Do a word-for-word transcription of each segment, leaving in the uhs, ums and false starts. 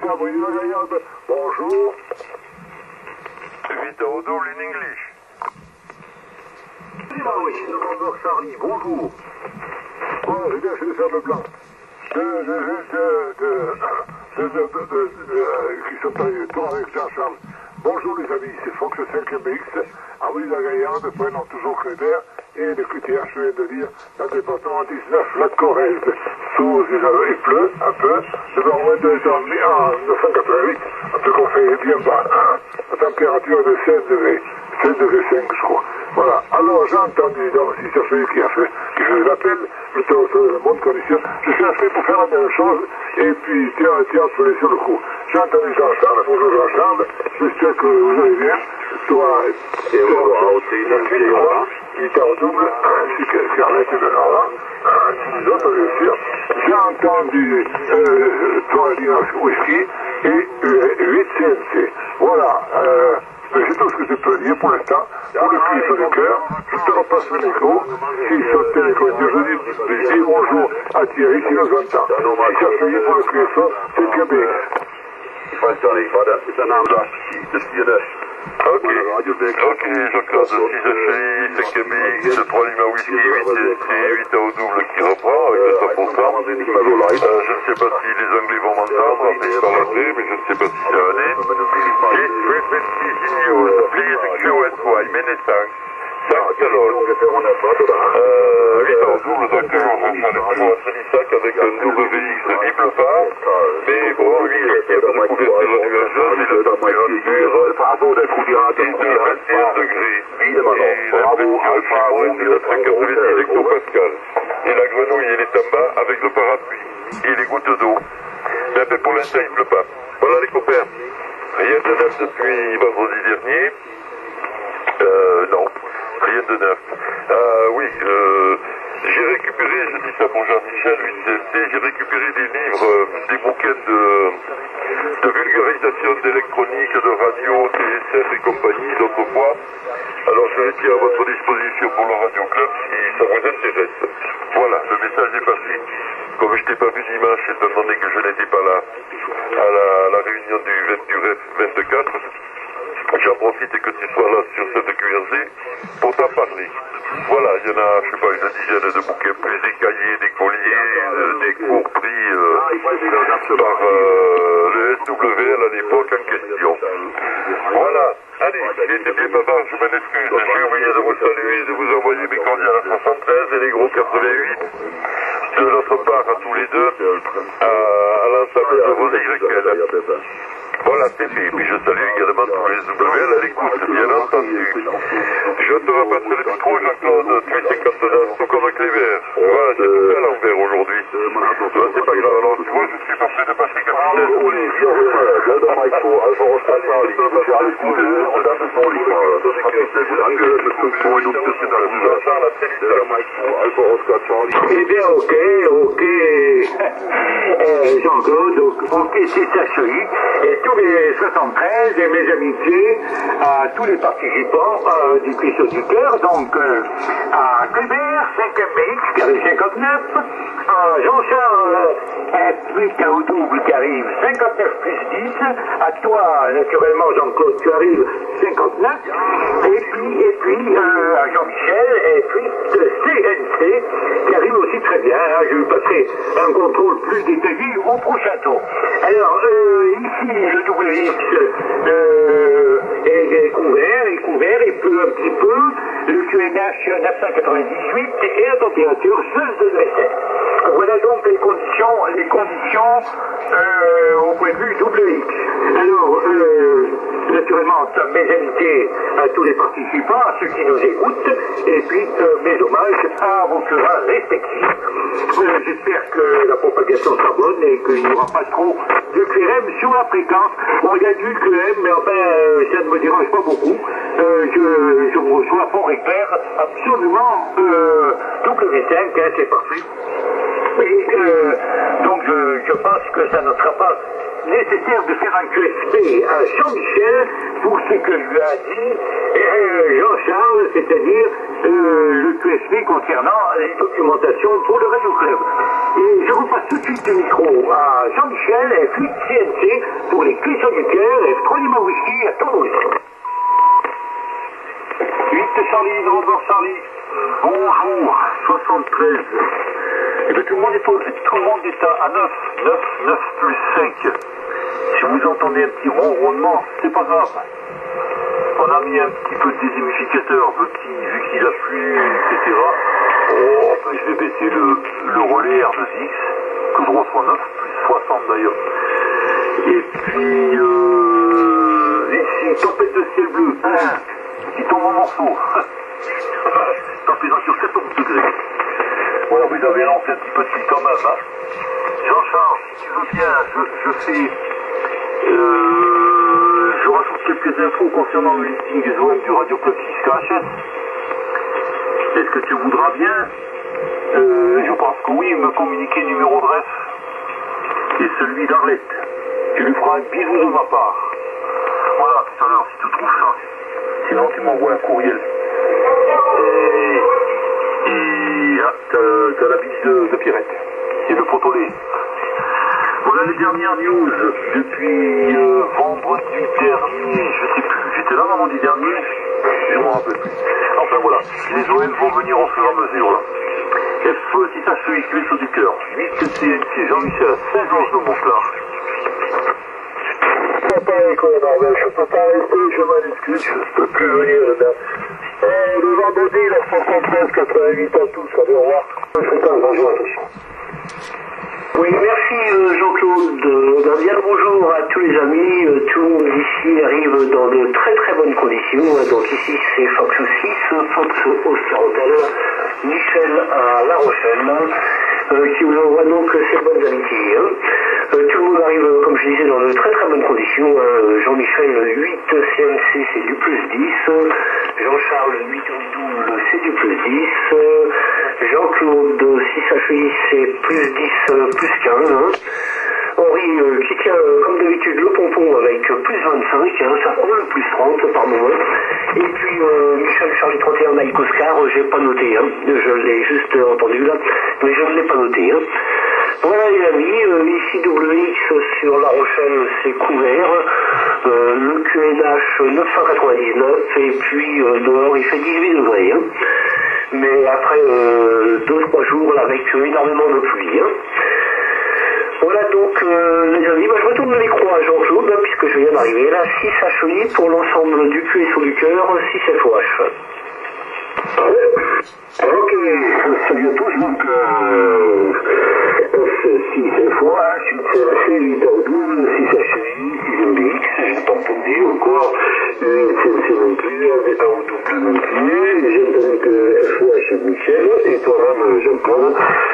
Fabrice Gaillarde, bonjour. Victor Double in English. November Charlie, bonjour. Bon, j'ai bien fait le sable blanc. De, de, de, de, de, de, de, de, de, qui s'appelle Toi avec Jean-Charles. Bonjour les amis, c'est Fox cinq M X, Fabrice Gaillarde, prénom toujours Cléber, et le Q T H, je viens de dire, dans le département dix-neuf, la Corrèze. Sous, il pleut un peu, je vais envoyer de en mille neuf cent quatre-vingt-huit, en tout cas, fait bien bas. La température de seize degrés, seize degrés cinq, je crois. Voilà, alors j'ai entendu, donc si c'est celui qui a fait, qui fait l'appel, plutôt sur le monde condition, je suis appelé pour faire la même chose, et puis tiens, tiens, appelé sur le coup. J'ai entendu Jean-Charles, bonjour Jean-Charles, j'espère que vous allez bien, toi, et toi, guitare double, ainsi que Scarlett de Nora, les autres bien sûr. J'ai entendu euh, toi, Linux Whisky, et euh, huit C N C. Voilà, euh, c'est tout ce que je peux dire pour l'instant. Pour le cri sur le cœur, je te repasse le micro. Si sur le téléphone, je dis, je dis bonjour à Thierry, s'il nous entend. Si ça fait pour le cri sur, c'est Québec. Ik weet het niet, maar dat is een naam dat dus je de Ok, ok, Jean-Claude, si je fais c'est Québec, c'est trois Lima Whisky, huit au double qui reprend avec le cent pour cent. Euh, je ne sais pas si les Anglais vont m'entendre, après par la paix, mais je ne sais pas si ça va aller. Hit frequency news, please Q S Y, Ménétank, Saint-Calonne, euh, huit au double, donc toujours Jean-Charles Pivot à Trélissac avec un W X biple pas, mais bon, lui, il y a pas de couverture nuageuse, et la température est de vingt et un degrés, et la pression fibreuse est à cent quatre-vingt-dix hectopascal, et la grenouille, elle est en bas avec le parapluie, et les gouttes d'eau. Mais ben, pour l'instant, il ne pleut pas. Voilà les copains, rien de neuf depuis vendredi dernier, euh, non. Rien de neuf. Euh, oui, euh, j'ai récupéré, je dis ça pour Jean-Michel, huit C N C, j'ai récupéré des livres, euh, des bouquins de, de vulgarisation d'électronique, de radio, T S F et compagnie d'autrefois. Alors je les tiens à votre disposition pour le Radio Club si ça vous intéresse. Voilà, le message est passé. Comme je t'ai pas vu dimanche, étant donné que je n'étais pas là à la, à la réunion du, du R E F vingt-quatre, j'en profite que tu sois là sur cette Q R Z pour t'en parler. Voilà, il y en a, je sais pas, une dizaine de bouquins, plus des cahiers, des colliers, euh, des cours pris euh, par euh, le S W L à l'époque en question. Voilà, allez, il était bien bavard, je m'en excuse. J'ai oublié de vous saluer, de vous envoyer mes cordiales à soixante-treize et les gros quatre-vingt-huit. De notre part à tous les deux, à, à l'ensemble de vos Y. Voilà, c'est fait. Puis je salue également tous les W L à l'écoute, bien entendu. Je te repasse le micro, Jean-Claude. Tu es cinquante-neuf, tout comme Cléber. Voilà, j'ai tout fait à l'envers aujourd'hui. C'est pas grave. Alors, tu vois, je suis pas prêt de passer capitaine. Eh bien, ok, ok. Euh, Jean-Claude, donc, ok, c'est ça, celui. Et tous les soixante-treize et mes amitiés à tous les participants euh, du Cuisseau du Cœur, donc euh, à Cléber, cinq M X, qui arrive cinquante-neuf, à Jean-Charles, huit K O double qui arrive cinquante-neuf plus dix, à toi, naturellement, Jean-Claude, tu arrives cinquante-neuf, et puis, et puis euh, à Jean-Michel, et puis C N C, qui arrive aussi très bien, hein, je lui passerai un contrôle plus détaillé au prochain tour. Alors, euh, ici, le W X euh, est, est couvert, est couvert, et peut un petit peu, le Q N H neuf cent quatre-vingt-dix-huit et la température seize degrés sept. Voilà donc les conditions, les conditions euh, au point de vue W X. Alors, euh, naturellement, mes amitiés à tous les participants, à ceux qui nous écoutent, et puis euh, mes hommages à vos querelles respectifs. Euh, J'espère que la propagation sera bonne et qu'il n'y aura pas trop de Q R M sur la fréquence. Bon, il y a du Q R M, mais enfin, euh, ça ne me dérange pas beaucoup. Euh, je, je vous reçois fort et clair, absolument euh, W cinq, hein, c'est parfait. Et euh, donc je, je pense que ça ne sera pas nécessaire de faire un Q S P à Jean-Michel pour ce que lui a dit euh, Jean-Charles, c'est-à-dire euh, le Q S P concernant les documentations pour le Radio Club. Et je vous passe tout de suite le micro à Jean-Michel, F huit C N C, direction du Caire et trois Lima Whisky à Toulouse. huit Charlie, de revoir Charlie. Bonjour, soixante-treize. Et bien tout le monde est, au, tout le monde est à neuf, neuf, neuf plus cinq. Si vous entendez un petit ronronnement, c'est pas grave. On a mis un petit peu de déshumidificateur, petit, vu qu'il a plu, et cetera. Oh, ben je vais baisser le, le relais R deux X, que je reçois neuf plus soixante d'ailleurs. Et puis, euh, ici, tempête de ciel bleu, hein, qui tombe en morceaux. Température quatorze degrés. Voilà, vous avez lancé un petit peu de fil quand même, hein. Jean-Charles, si tu veux bien, je, je fais... Euh, je rajoute quelques infos concernant le listing des O M du Radio Club six K H S. Est-ce que tu voudras bien, euh, je pense que oui, me communiquer le numéro de ref et celui d'Arlette. Tu lui feras un bisou de ma part. Voilà, tout à l'heure, si tu trouves ça. Sinon, tu m'envoies un courriel. Et, et là, t'as, t'as la bise de, de Pierrette. Et le potolet. Voilà les dernières news depuis euh, vendredi dernier, je sais plus, j'étais là vendredi dernier, je m'en rappelle plus. Enfin voilà, les O M vont venir au fur et à mesure là. F six H E I, Cuisseau du Cœur, huit C N C, Jean-Michel, Saint-Georges de Montclar. Papa école Norvège, je peux pas rester, je m'excuse, je peux plus venir là. Euh, le vendredi, la soixante-treize, quatre-vingt-huit à tous, allez au revoir. Je fais pas le bonjour à tous. Oui, merci euh, Jean-Claude. Euh, bien le bonjour à tous les amis. Euh, tout le monde ici arrive dans de très très bonnes conditions. Euh, donc ici c'est Fox six, Fox au Centre, Michel à La Rochelle, euh, qui vous envoie donc ses bonnes amitiés. Hein. Euh, tout le monde arrive, euh, comme je disais, dans de très très bonnes conditions. Hein. Jean-Michel, huit C M C, c'est du plus dix. Jean-Charles, huit au double, c'est du plus dix. Jean-Claude, six H I, c'est plus dix, plus quinze. Hein. Henri, euh, qui tient, euh, comme d'habitude, le pompon avec euh, plus vingt-cinq, hein, ça roule plus trente par moment. Et puis, euh, Michel, Charlie trente et un, Mike Oscar, euh, j'ai pas noté, hein. Je l'ai juste euh, entendu là, mais je ne l'ai pas noté. Hein. Voilà les amis, euh, ici W X sur La Rochelle, c'est couvert. Euh, le Q N H neuf cent quatre-vingt-dix-neuf, et puis euh, dehors il fait dix-huit degrés. Hein. Mais après euh, deux trois jours là, avec euh, énormément de pluie. Hein. Voilà donc euh, les amis, bah, je retourne le micro à Jean-Claude, hein, puisque je viens d'arriver là, six H I pour l'ensemble du Cuisseau du Cœur, six F O H. Ok, salut à tous, donc euh, six F O H, huit C M C, huit A O douze, six H I, six M B X, je n'ai pas entendu encore, huit C M C non plus, A O double non plus, j'ai entendu que F O H Michel, et toi-même Jean-Claude,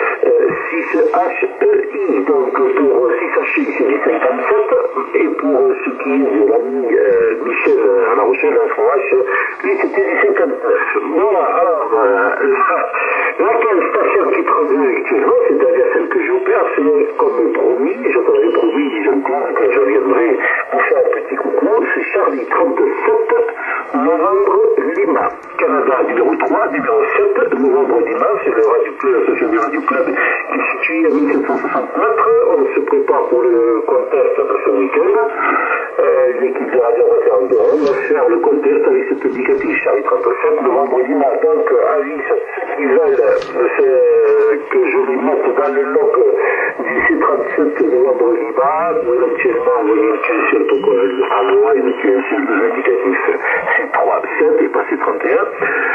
six H E I, donc pour six H I c'est du cinquante-sept, et pour ce qui est de l'ami euh, Michel à La Rochelle, F O H, lui c'était du cinquante-neuf. Voilà, alors, euh, laquelle station qui produit actuellement, c'est-à-dire celle que j'opère, c'est comme promis, j'avais promis, Jean-Claude, que je viendrai vous faire un petit coucou, c'est Charlie trente-sept, novembre Lima, Canada numéro trois, numéro sept, novembre Lima, c'est le Radio Club, l'association du Radio Club qui est situé à mille sept cent soixante mètres, on se prépare pour le contest de ce week-end, euh, l'équipe de Radio Référendum va faire le contest avec ce petit capi Charlie trente-sept, novembre Lima, donc avis à ceux qui veulent euh, que je les mette dans le log du C trente-sept novembre Lima, ou éventuellement envoyer une Q S L à moi, une Q S L de l'indicatif C trois sept et pas C trente et un.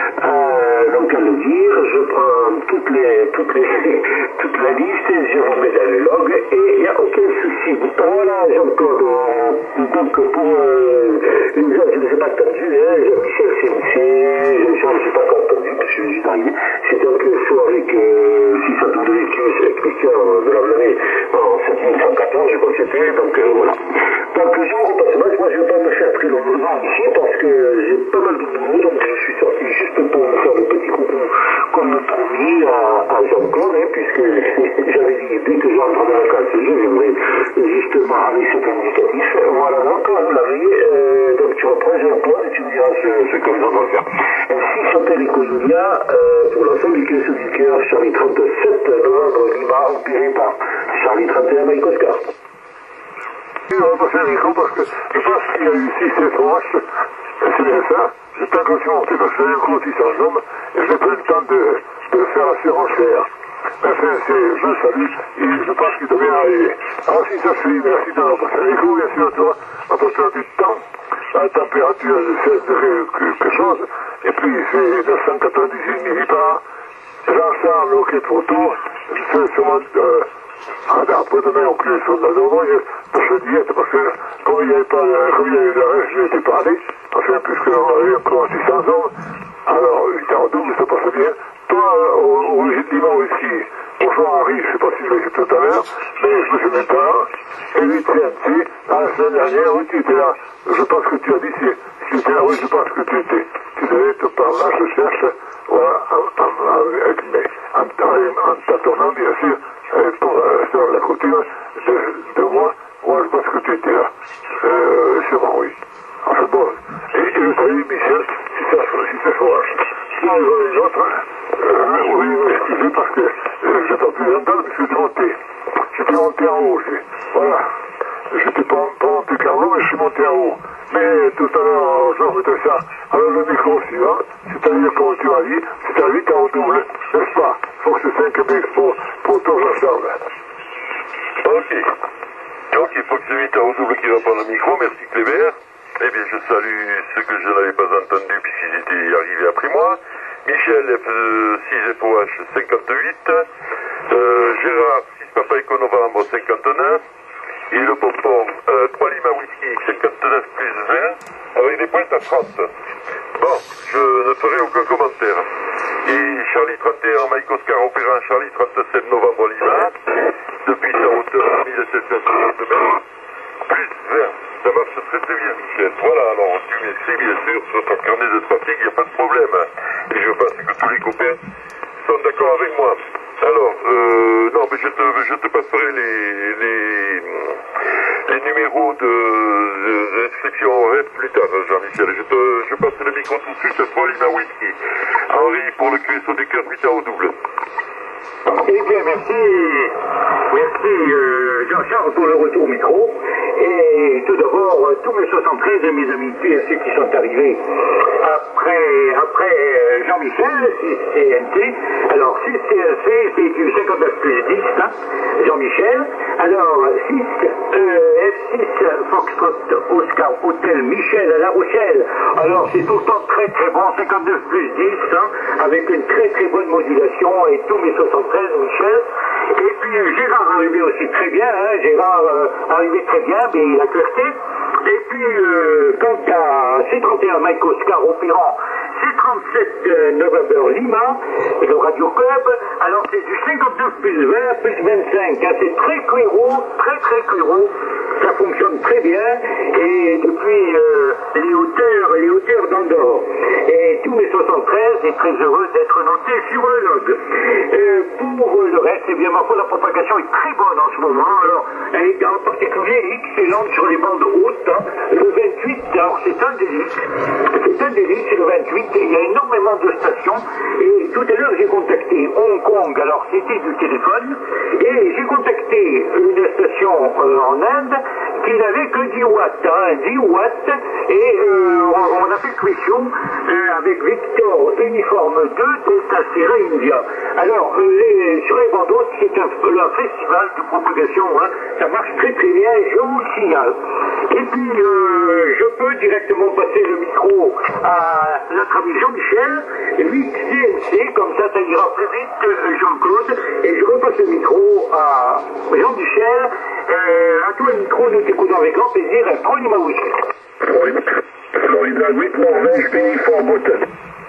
Euh, donc à le dire, je prends toutes les, toutes les, toute la liste, je vous mets dans le log et il n'y a aucun souci. Voilà, Jean-Claude, donc pour euh, les gens, je ne les ai pas entendus, hein, Jean-Michel C M C, Jean-Charles, je ne les ai pas entendus parce que je suis arrivé. C'était un Q S O avec euh, six cent douze Q S L Christian de la Vallée en sept mille cent quatorze, je crois que c'était, donc euh, voilà. Donc je vous repasse, moi je ne vais pas me faire très longtemps ici parce que j'ai pas mal de boulot, donc je suis sorti juste pour me faire le petit coucou comme promis à, à Jean-Claude, hein, puisque j'avais dit dès que j'entre dans la classe, je viendrai justement avec cet indicatif. Voilà, donc vous l'avez, euh, donc tu reprends Jean-Claude et tu me diras ce, ce que nous allons faire. Ainsi chantait l'écho Julia euh, pour l'ensemble du Cuisseau du Cœur, Charlie trente-sept, novembre Lima, opéré par Charlie trente et un, Mike Oscar. Il va passer le micro parce que je pense qu'il y a eu six sept roches. C'est bien ça. J'étais quand je suis monté parce que j'avais encore six cents hommes et je n'ai pas eu le temps de, de faire la surenchère. Enfin, c'est, je le salue et je pense qu'il doit bien arriver. Alors si ça se fait, merci d'avoir passé le micro, bien sûr, toi, on peut faire du temps. La température de seize degrés quelque chose, et puis c'est neuf cent quatre-vingt-dix-huit millibars. L'ensemble, ok, pour tout, c'est sûrement euh, après-demain au plus sur la Dordogne, je diète parce que comme il n'y avait pas, comme il y avait le reste, je n'étais pas allé, enfin, puisqu'on avait encore six cents hommes, alors huit heures double, ça passe bien. Toi, au Lima Whisky, bonjour Henri, je ne sais pas si je l'ai dit tout à l'heure, mais je me souviens pas, et lui T N T, la semaine dernière, oui, tu étais là, je pense que tu as dit, si tu étais là, oui, je pense que tu étais, tu devais être par là, je cherche, voilà, en, en, avec mes, en, en, en tâtonnant, bien sûr, pour, euh, sur la couture de, de moi, moi, je pense que tu étais là, euh, sûrement, oui. Enfin bon, et, et je salue Michel, si ça, si ça fourage. Si les autres, euh, oui, m'excuser parce que euh, j'ai pas pu l'entendre parce que j'étais monté, j'étais monté en haut, voilà. J'étais pas, pas monté carrément, mais je suis monté en haut. Mais tout à l'heure, je remettais ça. Alors le micro suivant, c'est-à-dire comme tu as dit, c'est à huit en double, n'est-ce pas? Faut que c'est cinq mix pour, pour tout l'ensemble. Ok. Donc il faut que c'est huit en double qui reprend le micro, merci Clébert. Eh bien, je salue ceux que je n'avais pas entendus puisqu'ils étaient arrivés après moi. Michel, six F O H, cinquante-huit. Euh, Gérard, six Papa Eco Novembre, cinquante-neuf. Et le pompon, euh, trois Lima Whisky, cinquante-neuf plus vingt, avec des pointes à trente. Bon, je ne ferai aucun commentaire. Et Charlie trente et un, Mike Oscar opérant Charlie trente-sept novembre Lima, depuis sa hauteur mille sept cent cinquante mètres, plus vingt. Ça marche très très bien, Michel. Voilà, alors tu m'écris bien sûr sur ton carnet de trafic, il n'y a pas de problème. Et je pense que tous les copains sont d'accord avec moi. Alors, euh, non, mais je te, je te passerai les, les, les numéros de, de, d'inscription en rêve plus tard, Jean-Michel. Je te, je passe le micro tout de suite à toi, Lima Whisky. Henri, pour le Q S O des cœurs, huit ans au double. Eh bien, merci, merci euh, Jean-Charles pour le retour au micro. Et tout d'abord, tous mes soixante-treize et mes amitiés à ceux qui sont arrivés après, après euh, Jean-Michel, six C N T. Alors, six C L C, c'est du cinquante-neuf plus dix, hein, Jean-Michel. Alors, six euh, F six Foxtrot Oscar Hôtel Michel à La Rochelle. Alors, c'est tout le temps très très bon, cinquante-neuf plus dix, hein, avec une très très bonne modulation et tous mes soixante-treize, Michel. Et puis euh, Gérard arrivé aussi très bien, hein, Gérard euh, arrivé très bien, mais il a clarté. Et puis, euh, quant à C trente et un Mike Oscar opérant C trente-sept euh, November Lima, le Radio Club, alors c'est du cinquante-neuf plus vingt plus vingt-cinq, hein, c'est très cuiro, très très cuiro, ça fonctionne très bien, et depuis euh, les hauteurs, les hauteurs d'Andorre. Et tous mes soixante-treize est très heureux d'être noté sur le log. Euh, pour le reste, eh bien, ma foi, la propagation est très bonne en ce moment, alors, elle est en particulier excellente sur les bandes hautes, hein. Le vingt-huit, alors c'est un délice, c'est un délice, c'est le vingt-huit, et il y a énormément de stations, et tout à l'heure j'ai contacté Hong Kong, alors c'était du téléphone, et j'ai contacté une station euh, en Inde qui n'avait que dix watts, hein, dix watts, et euh, on, on a fait question euh, avec Victor Uniforme deux Delta Sierra India. Alors, euh, les, sur les bandes hautes, c'est un, un festival de propagation, hein, ça marche très très bien, je vous le signale. Et puis, euh, je peux directement passer le micro à notre ami Jean-Michel, huit C N C, comme ça, ça ira plus vite, Jean-Claude, et je repasse le micro à Jean-Michel. Euh, à toi le micro, nous t'écoutons avec grand plaisir, prends Lima Whisky. Florida huit Norvège, pays Fort Button.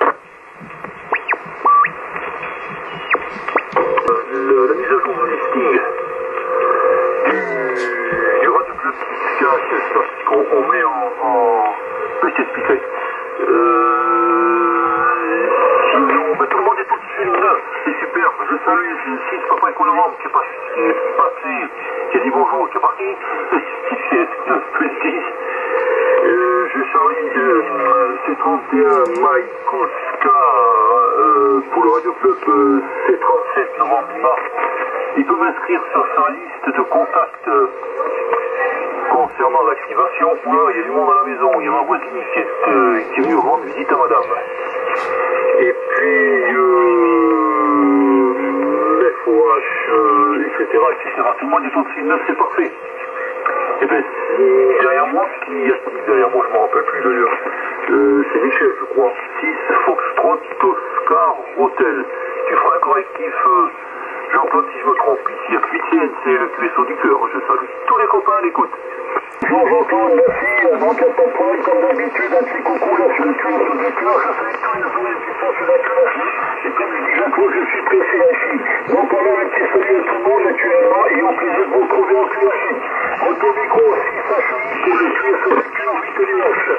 Le, la mise à jour du listing du, du Radio Club K H S, parce qu'on on met en, en... Je vais t'expliquer. Euh... Si on, tout le monde est au-dessus, c'est super. Je salue six Papa Eco Novembre qui est passé, qui est passé, qui a dit bonjour, qui est parti, neuf plus dix. Euh, je salue euh, C trente et un Mike Oscar euh, pour le Radio Club euh, C trente-sept novembre Lima. Il peut m'inscrire sur sa liste de contacts. Euh, concernant l'activation, voilà, il y a du monde à la maison. Il y a ma voisine qui est, euh, qui est venue rendre visite à madame. Et puis, euh, F O H, euh, et cetera, et cetera. Tout le monde est au dessus de neuf, c'est parfait. Et bien, si derrière moi, qui y a-t-il derrière moi, je ne me rappelle plus d'ailleurs. Euh, c'est Michel, je crois. six Foxtrot, Oscar, Hotel. Tu feras un correctif, euh, Jean-Claude, si je me trompe. Ici à Cuitienne, c'est le Q S O du cœur. Je salue tous les copains à l'écoute. Bonjour Jean-Claude, merci. N'inquiète pas de problème, comme d'habitude, un petit coucou là sur le Q S O du cœur. Je salue tous les amis qui sont sur la classe. Et comme je dis Jean-Claude, je suis pressé ici. Donc on a un petit salut à tout le monde actuellement et au plaisir de vous retrouver en Q S O. Votre micro aussi, sachez que le Q S O du cœur, huit dimanche.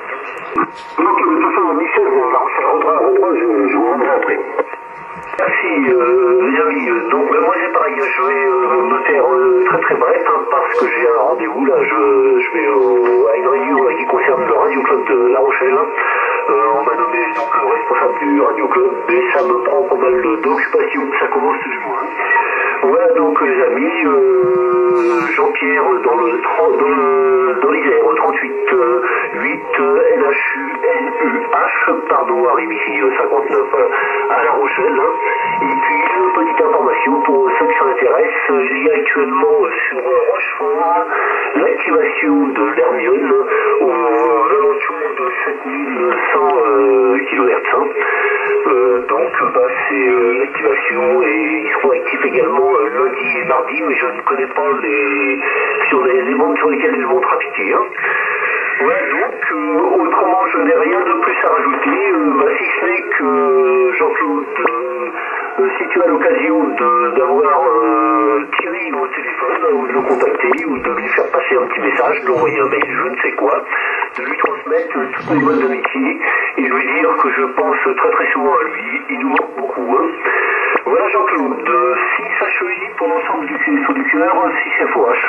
Donc de toute façon, Michel, là, on s'en rendra, je vous rendrai après. Merci euh, les amis, donc ben, moi c'est pareil, je vais euh, me faire euh, très très bref hein, parce que j'ai un rendez-vous là, je, je vais euh, à une réunion là, qui concerne le Radio Club de La Rochelle. Euh, on m'a nommé donc le responsable du Radio Club, mais ça me prend pas mal d'occupation, ça commence du moins. Voilà donc les amis, euh, Jean-Pierre dans le dans le dans l'Isère, trente-huit huit N H U N U H, pardon, arrive ici cinquante-neuf à La Rochelle. Hein. Et puis une petite information pour ceux qui s'en intéressent, il y a actuellement sur Rochefort l'activation de l'Hermione aux alentours de sept mille cent euh, kilohertz. Hein. Euh, donc bah, c'est euh, l'activation et ils seront actifs également euh, lundi et mardi, mais je ne connais pas les sur les, les bandes sur lesquelles ils vont trafiquer. Hein. Ouais, donc euh, autrement je n'ai rien de plus à rajouter, euh, bah, si ce n'est que Jean-Claude, euh, si tu as l'occasion d'avoir euh, Thierry au téléphone, ou de le contacter, ou de lui faire passer un petit message, d'envoyer un mail, je ne sais quoi, de lui transmettre euh, toutes mes bonnes amitiés et lui dire que je pense très très souvent à lui, il nous manque beaucoup. Hein. Voilà Jean-Claude, euh, six H E I pour l'ensemble du Q S O du cœur, six F O H.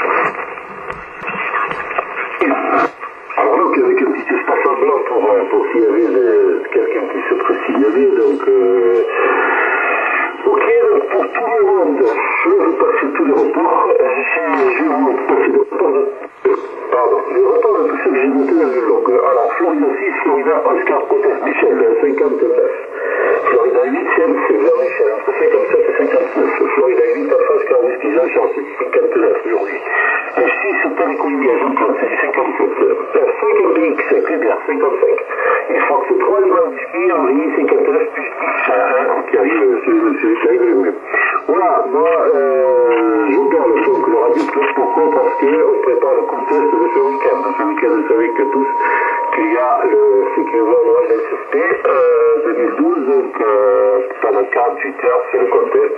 Alors donc avec un petit espace en blanc pour, pour signaler quelqu'un qui se ferait signaler, donc euh, ok, donc pour tout le monde, je vais passer tous les reports, je vais vous passer le report de, pardon, le report de tout ce que j'ai noté dans le log. Alors Florida six, Florida Oscar Hôtel Michel, cinquante-neuf, Florida huit, c'est Jean Michel, entre cinquante-sept et cinquante-neuf, Florida huit, Alpha Oscar Whisky, Jean cinquante-neuf aujourd'hui. F six, Télécolombia, Jean-Claude, c'est cinquante-sept. F cinq, M B X, Clébert, cinquante-cinq. Et Fox trois, Whisky, Henri, cinquante-neuf, plus dix. Qui arrive, c'est arrivé. Voilà, moi, euh, je parle donc le Radio Club, pourquoi? Parce qu'on prépare le contest de ce week-end. Ce week-end, vous savez que tous qu'il y a le Sécurité World S S P euh, deux mille douze, donc euh, pendant quarante-huit heures, c'est le contest.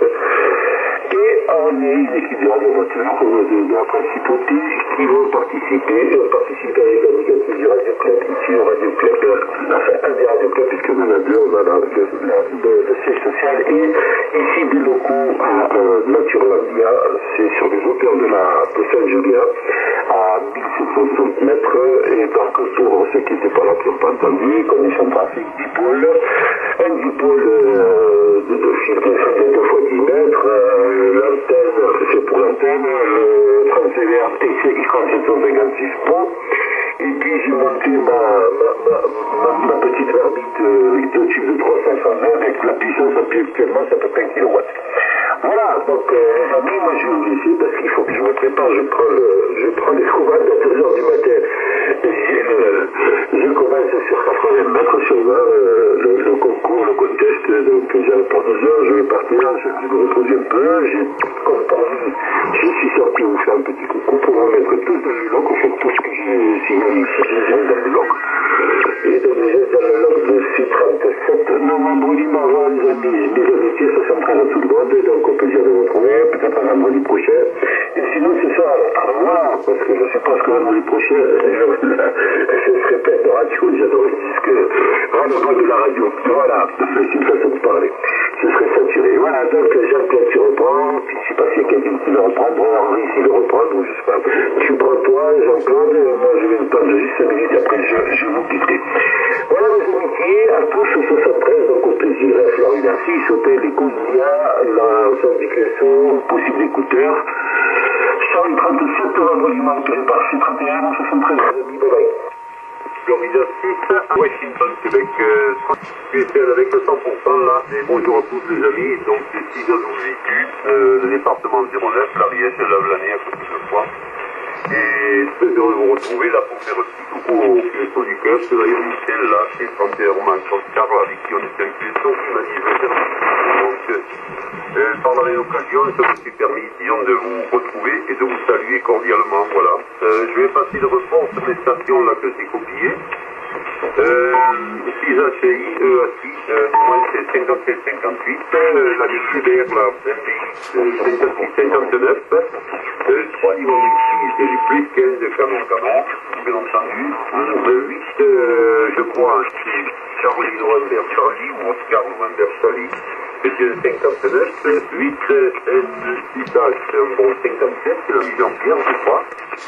Et on est une équipe de radioamateurs de, de la principauté qui vont participer, euh, participer avec la négative du Radio Club, ici au Radio Club, euh, enfin un des Radio Club, puisque on en a deux, on a le, le, le, le siège social et ici des locaux à euh, Naturlandia, c'est sur les hauteurs de la de Saint-Julien, à mille sept cent soixante mètres, et donc pour ceux qui n'étaient pas là, qui n'ont pas entendu, conditions de trafic dipôle, un dipôle euh, de deux fils de deux fois dix mètres, euh, l'antenne, c'est pour l'antenne, euh, transfert T C I sept cent cinquante-six Pro, et puis j'ai monté ma, ma, ma, ma, ma petite orbite euh, avec deux tubes de trois cents vingt avec la puissance actuellement, c'est à peu près un kilowatts. Voilà, donc euh, les amis, moi je vais vous laisser parce qu'il faut que je me prépare, je prends, le, je prends les commandes à deux heures du matin. Et, euh, je commence sur quatre-vingts mètres sur vingt, euh, le, le concours, le contest, donc j'ai pour deux heures, je vais partir, je, je me repose un peu, j'ai comparé, je suis sorti vous faire un petit coucou pour vous mettre tous dans le log, en fait tout ce que j'ai signé ici, j'ai dans le log. Et donc j'ai dans le log de six trente-sept novembre, dimanche, les amis, mes amitiés, soixante-treize à tout le monde, donc au plaisir de vous retrouver, peut-être un vendredi prochain. Et sinon, c'est ça, au revoir, parce que je suppose que vendredi prochain, je serai plein de radio, j'adorais le disque, rendez-vous de la radio. Voilà, c'est une façon de parler. Ce serait saturé. Voilà, donc Jean-Claude, tu reprends, puis je sais pas s'il y a quelqu'un qui le reprendre, Henri, s'il le reprendre, ou je sais pas. Tu prends toi, Jean-Claude, moi je vais me prendre juste cinq minutes, après je, je vous quitterai. Voilà, mes amitiés, à tous au soixante-treize, donc au plaisir, à Florida six, hôtel Économia, la centre du Cresson, possible écouteur. Charlie trente-sept, vendredi manqué par C trente et un, soixante-treize, bye bye. Florida six, Washington, Québec, euh, U S L avec le cent pour cent là, et bonjour à tous les amis, donc c'est six à douze véhicules, euh, le département zéro neuf, l'Ariège, Lavelanet à côté de fois. Et très heureux de vous retrouver là pour faire un petit coucou au Q S O du cœur, c'est d'ailleurs Michel là, chez trente et un Roman Oscar, avec qui on est un Q S O qui m'a dit je vais faire un petit coucou. Donc, euh, par la même occasion, ça me s'est permis, disons, de vous retrouver et de vous saluer cordialement, voilà. Euh, je vais passer le report sur les stations là que j'ai copiées. Euh, six H I, E H I, euh, du moins c'est cinquante-sept cinquante-huit, euh, la Luxembourg, là, cinquante-six cinquante-neuf, euh, trois niveaux ici, c'est du plus quinze de canon canon, bien entendu, euh, huit, euh, je crois, c'est Charlie November Charlie, ou Oscar November Charlie, c'est un cinquante-neuf, huit, S six H, c'est un bon cinquante-sept, c'est la mise en pierre, je crois.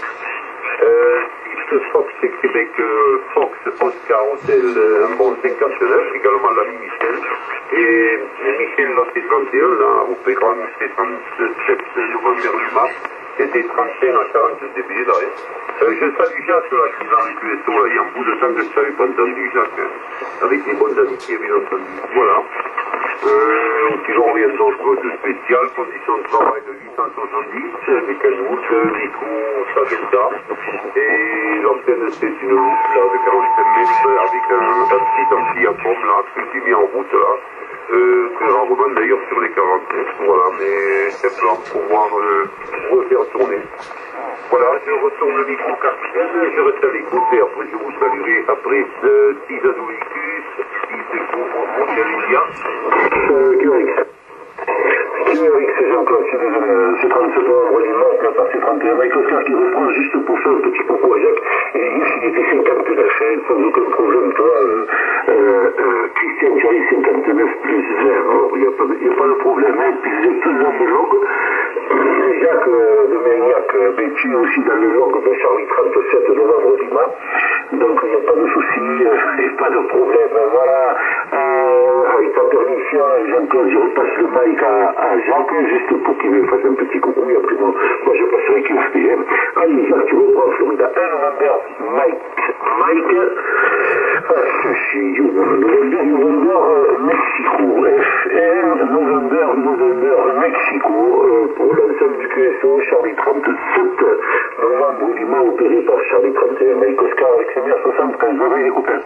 Euh, Fox Québec, euh, Fox Oscar Hotel, euh, un bon cinquante-neuf, également l'ami Michel. Et, et Michel, là, c'est trente et un, là, au Pégram, c'est trente-sept novembre du mars. C'était trente et un à quarante dB, là. Euh, je salue Jacques, là, qui est dans le Q S O, là. Il y a un bout de temps que je n'avais pas entendu Jacques, hein, avec les bonnes amitiés, bien entendu. Voilà. Euh, toujours rien d'autre de spécial, conditions de travail de huit cent soixante-dix, avec un louche, micro, ça delta, et l'antenne c'est une louche là de quarante-cinq mètres avec un, un petit ampli à pomme là, que j'ai mis en route là, euh, très rarement d'ailleurs sur les quarante mètres, voilà, mais c'est plan pour pouvoir euh, refaire tourner. Voilà, je retourne le micro capitaine, je reste à l'écoute et après je vous saluerai après euh, six Adolicus, six Secours, Montelia. Q R X. Q R X, Jean-Claude, je suis désolé, c'est trente-sept vendredi manque, là, par C trente et un, Mike Oscar qui reprend juste pour faire un petit coucou à Jacques. Il dit qu'il était cinquante-neuf, sans aucun problème, toi, euh, euh, euh, Christian Charlie cinquante-neuf plus vingt, alors il n'y a, a pas de problème, hein, puis vous êtes tous dans le log. Jacques euh, de Mérignac, euh, ben, tu es aussi dans le log de Charlie trente-sept de vendredi mars, donc il n'y a pas de souci, il euh, n'y a pas de problème, voilà. Euh, avec ta permission, Jean-Claude, je repasse le mic à, à Jacques, juste pour qu'il me fasse un petit coucou, et après moi, moi je passerai Q F P M. Allez, Jacques, tu reprends Florida un, November, Mike, Mike, ah, ceci, November, November, Mexico, F R, November, November, Mexico, euh, pour l'ensemble du Q S O, Charlie trente-sept, novembre du mois opéré par Charlie trente et un, Mike Oscar avec ses mille soixante-quinze, bye bye les copains.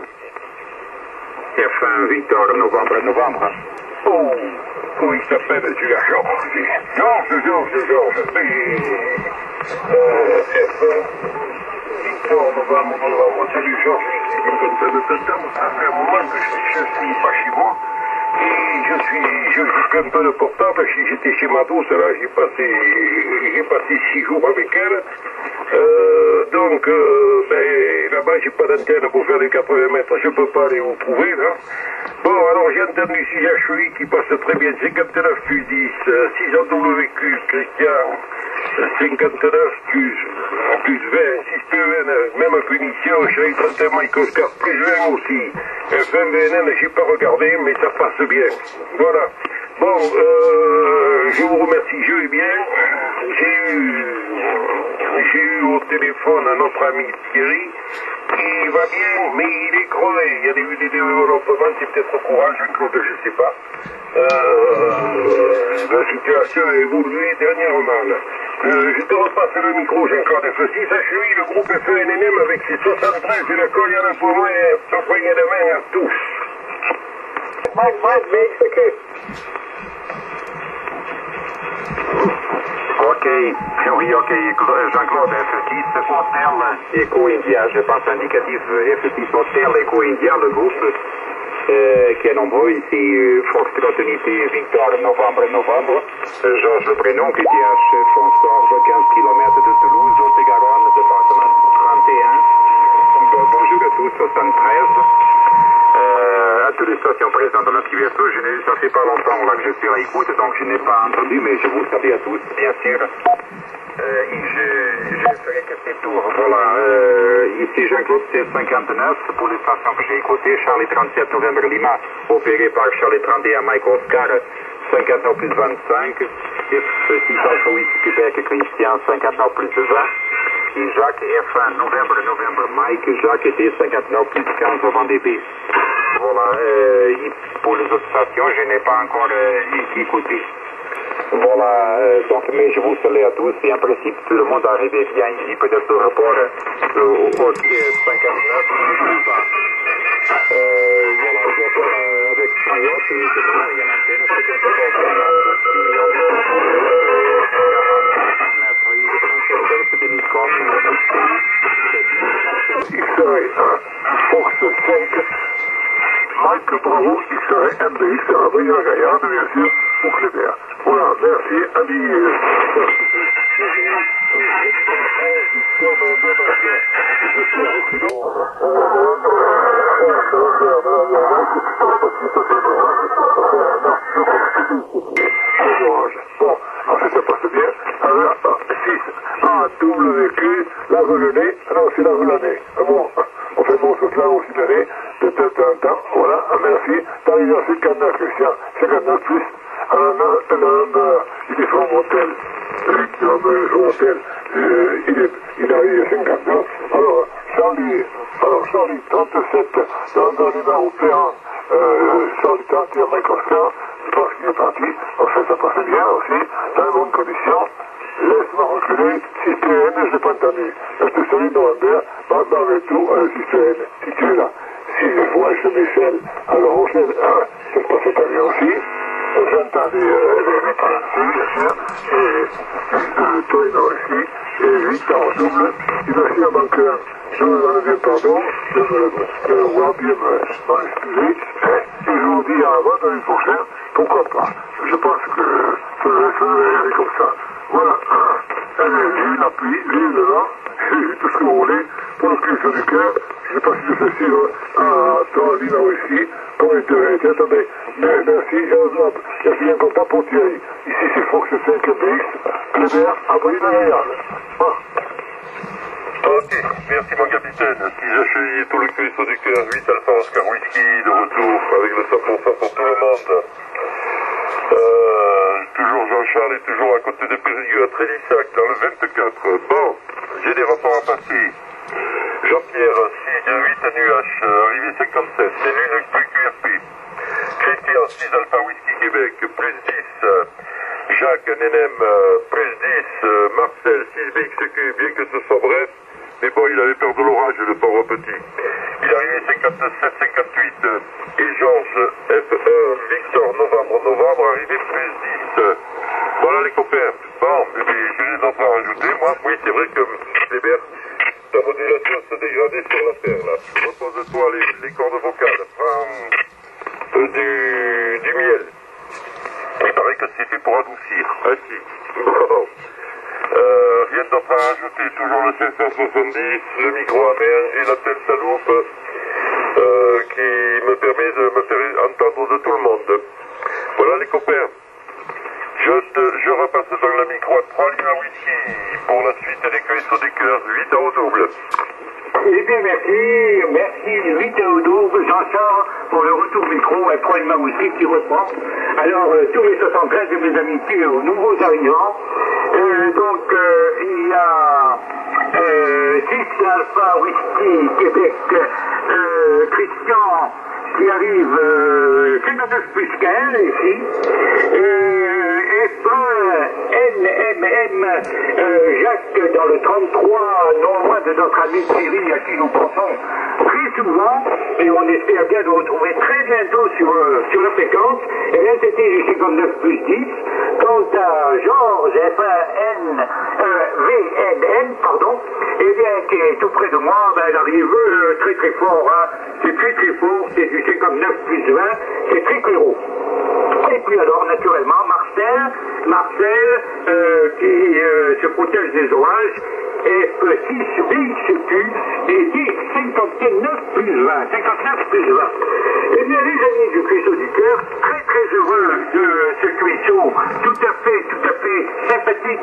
F un Victor, novembre, novembre. Oh, comment il s'appelle celui-là, Georges? Georges, Georges, Georges. Euh, F un, Victor, novembre, novembre. Salut Georges, c'est une bonne de septembre. Ça fait un moment que je ne suis pas chez moi. Et je suis, je joue un peu de portable. J'étais chez ma douce, là, j'ai passé, j'ai passé six jours avec elle. Euh, donc, euh, ben, là-bas, j'ai pas d'antenne pour faire les quatre-vingts mètres, je peux pas aller vous trouver, là. Bon, alors j'ai entendu six H I qui passe très bien, cinquante-neuf plus dix, six A W Q, Christian, cinquante-neuf plus, plus vingt, six P E N, même punition, Charlie trente et un, Mike Oscar, plus vingt aussi. F un V N N, j'ai pas regardé, mais ça passe bien. Voilà. Bon, euh, je vous remercie, je vais bien. J'ai eu, j'ai eu au téléphone notre ami Thierry, qui va bien, mais il est crevé. Il y a eu des développements, c'est peut-être au courant, Jean-Claude, je ne sais pas. Euh, la situation a évolué dernièrement. Euh, je te repasse le micro, Jean-Claude. F six H I, le groupe F N N M avec ses soixante-treize et la collière pour moi, et poignée de main à tous. Mike, Mike, Mike, c'est que... Ok, oui, ok, Jean-Claude, F six Hôtel, Eco India, je pense indicatif F six Hôtel, Eco India, le groupe euh, qui est nombreux ici, euh, Foxtrot Unité, Victor, novembre, novembre, euh, Georges le prénom, Q T H, Fonsorbe, quinze kilomètres de Toulouse, Haute-Garonne, département trente et un, bon, bonjour à tous, soixante-treize. Euh, à toutes les stations présentes dans notre Q S O, je n'ai, ça fait pas longtemps là que je suis à l'écoute, donc je n'ai pas entendu, mais je vous salue à tous, bien sûr. Euh, et je, je ferai quelques tours. Voilà, euh, ici Jean-Claude c'est cinquante-neuf pour les stations que j'ai écoutées, Charlie trente-sept Novembre Lima, opéré par Charlie trente et un Mike Oscar, cinquante-neuf plus vingt-cinq, F six Alpha Whisky Québec, Christian, cinquante-neuf plus vingt, et Jacques F un, Novembre, Novembre, Mike, Jacques était cinquante-neuf plus quinze avant D B. Voilà, euh, pour les autres stations, je n'ai pas encore euh, écouté. Voilà, euh, donc, mais je vous salue à tous, et en principe, tout le monde est arrivé bien ici, peut-être au rapport euh, au code cinquante-neuf, euh, voilà, donc, euh, avec Mayotte, il y a l'antenne, c'est que c'est X-Ray Fox cinq, Mike Bravo, X-Ray M B X, Avril Gaillard, bien sûr, pour Clébert. Voilà, merci, amis. Bon, enfin ça passe bien. Alors, six A W Q, la relevée, non c'est la relevée. Bon, on fait mon truc là aussi l'année, de temps en temps, voilà, merci. T'arrives à cinquante-neuf, Christian, cinquante-neuf plus. Alors là, là, il est sur mon hôtel, il est sur mon hôtel, il est, il arrive à cinquante-neuf. Alors, Charlie, alors Charlie, trente-sept, dans, dans les européens, euh, Charlie trente et un Microscope, je pense qu'il est parti, en fait ça passe bien aussi, dans les bonnes conditions. Laisse-moi reculer, si tu es N, je n'ai pas entendu. Je te salue dans la mer, bande avec tout, euh, si tu es N, si tu es là. Si je vois chez Michel, alors Rochelle un, ça se passait pas bien aussi. J'entendais euh, les parties, bien sûr, et euh, Torino aussi, et huit ans en double, il a fait un banqueur. Je me demande pardon, je me vois bien m'en excuser, et je vous dis à la l'année prochaine, pourquoi pas. Je pense que ça devrait y aller comme ça. Voilà, lui, la pluie, lui, le vent, tout ce que vous voulez, pour le cuisson du cœur, je ne sais pas si je fais suivre à toi, Lina aussi, comme il devait être, attendez, mais merci, je suis bien content pour Thierry. Ici, c'est Fox cinq B X, Clébert, Avril et Gaillard. Ok, merci mon capitaine. Si j'accueille tout le cuisson du cœur, huit Alpha Oscar Whisky, de retour avec le cent pour cent pour tout le monde. Euh, toujours Jean-Charles est toujours à côté de Périgueux à Trélissac dans le vingt-quatre. Bon, j'ai des rapports à passer. Jean-Pierre, six de huit N U H, arrivé cinquante-sept, c'est l'une plus Q R P. Christian, six Alpha Whisky Québec, plus dix. Jacques N N M, plus dix. Marcel, six B X Q, bien que ce soit bref. Mais bon, il avait peur de l'orage, le pauvre petit. Il est arrivé cinquante-sept cinquante-huit. Et Georges, F un, Victor, novembre, novembre, arrivé plus dix. Voilà les copains. Bon, et puis je les entends rajouter, moi. Oui, c'est vrai que Hébert, ta modulation se dégradait sur la terre, là. Repose-toi les, les cordes vocales. Prends euh, du, du miel. Il paraît que c'est fait pour adoucir. Ah si. Bon. Euh, rien d'autre à rajouter, toujours le cinq cent soixante-dix, le micro à main et la telle saloupe euh, qui me permet de me faire entendre de tout le monde. Voilà les copains. Je, te, je repasse dans le micro à trois lignes à whisky pour la suite des cuisseaux des cœurs, huit au double. Eh bien, merci, merci, huit au double, Jean-Charles, pour le retour micro à trois lignes whisky qui reprend. Alors, euh, tous les soixante-treize de mes amitiés aux nouveaux arrivants. Euh, donc, euh, il y a euh, six Alpha Whisky Québec, euh, Christian, qui arrive euh, cinquante-neuf plus quinze ici, euh, F un N M M euh, Jacques dans le trente-trois, non loin de notre ami Thierry à qui nous pensons très souvent, et on espère bien nous retrouver très bientôt sur, euh, sur la fréquence. Et bien c'était du cinquante-neuf plus dix. Quant à Georges F un N euh, V N N, pardon, et bien qui est tout près de moi, ben, elle arrive euh, très très fort, hein. C'est très très fort, c'est du cinquante-neuf plus vingt, c'est très clairo. Et puis alors, naturellement, Marcel, Marcel, euh, qui euh, se protège des orages, F six B X Q, et dit cinquante-neuf plus vingt, cinquante-neuf plus vingt. Eh bien, les amis du Cuisseau du Cœur, très très heureux de ce cuisseau, tout à fait, tout à fait sympathique